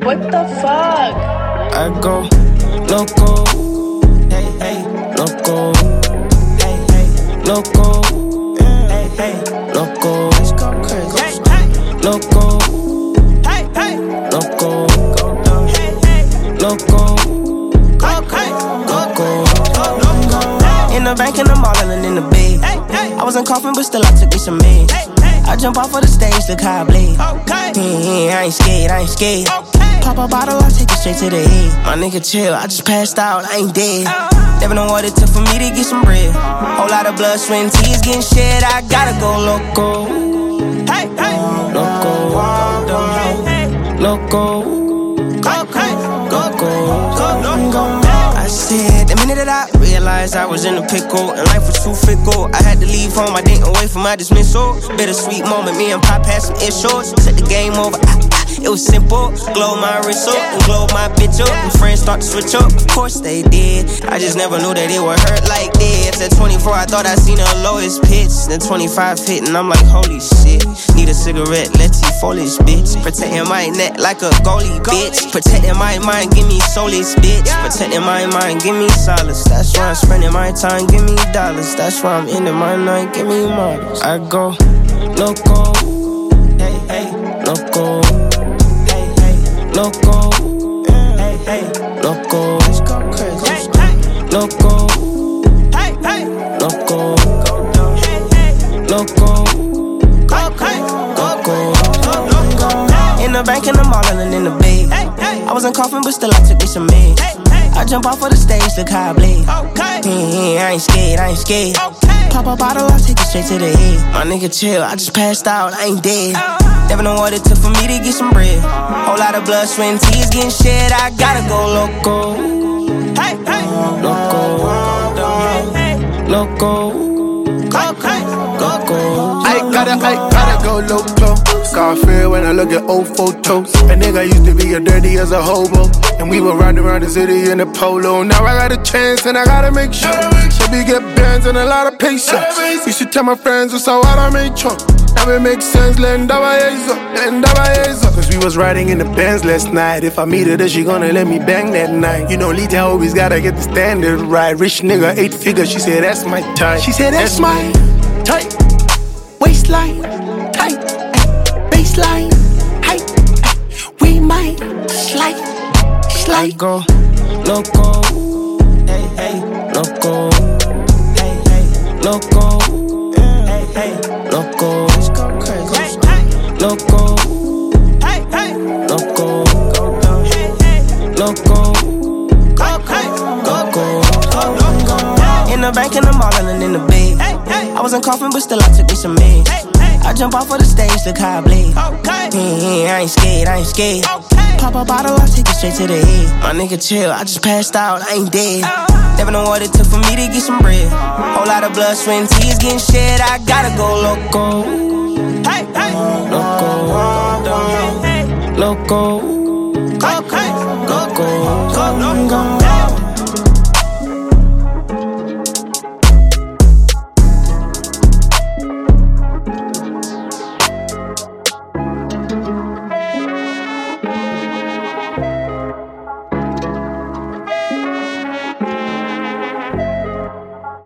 What the fuck? I go loco, hey, hey, loco, hey, hey, loco, hey, hey, loco, let's go crazy, hey, hey, loco, hey, hey, loco, hey, hey, loco, in the bank and I'm all in the bed. I wasn't coughing, but still I took this a man. I jump off of the stage, look how I bleed. I ain't scared. Pop a bottle, I take it straight to the head. My nigga chill, I just passed out, I ain't dead. Never know what it took for me to get some bread. Whole lot of blood, sweat, and tears getting shed. I gotta go loco. Hey, hey, loco, loco. I said, the minute that I realized I was in a pickle and life was too fickle, I had to leave home, I didn't wait for my dismissal. Bittersweet moment, me and Pop had some issues. Set the game over, it was simple. Glow my wrist up and glow my bitch up. And friends start to switch up, of course they did. I just never knew that it would hurt like this. At 24, I thought I seen the lowest pitch. Then 25 hit and I'm like, holy shit. Need a cigarette, let's see foliage, bitch. Protecting my neck like a goalie, bitch. Protecting my mind, give me soulless, bitch. Protecting my mind, give me solace. That's why I'm spending my time, give me dollars. That's why I'm ending my night, give me models. I go loco, hey, hey, loco, hey, hey, loco, hey, hey, loco, let's go crazy, loco, hey, hey, loco, hey, hey, loco, in the bank and I'm all in the bed. I wasn't coughing, but still I took this a man. I jump off of the stage, look how I bleed. I ain't scared. Pop a bottle, I take it straight to the head. My nigga chill, I just passed out, I ain't dead. Never know what it took for me to get some bread. Whole lot of blood, sweat, and tears getting shed. I gotta go loco. Hey, hey, loco. I gotta go loco. Scarface when I look at old photos. A nigga used to be as dirty as a hobo, and we would ride around the city in a polo. Now I got a chance and I gotta make sure. Should get bands and a lot of patience. You should tell my friends it's all I made chunk. Now it makes sense, lenda baeza. Cause we was riding in the Benz last night. If I meet her, then she gonna let me bang that night. You know, Lita always gotta get the standard right. Rich nigga, 8 figures, she said that's my type. She said that's my type. Waistline, tight, baseline, height, we might slide. I go loco, hey, hey, loco, hey, hey, loco, hey, hey, loco, let's go crazy, loco, hey, hey, loco, hey, hey, loco, in the bank and I'm all in the bed. I wasn't coughing, but still I took this a man. I jump off of the stage, look how I bleed. I ain't scared. Pop a bottle, I take it straight to the head. My nigga chill, I just passed out, I ain't dead. Never know what it took for me to get some bread. Whole lot of blood, sweat, and tears getting shed. I gotta go loco. Hey, hey, loco, loco, loco.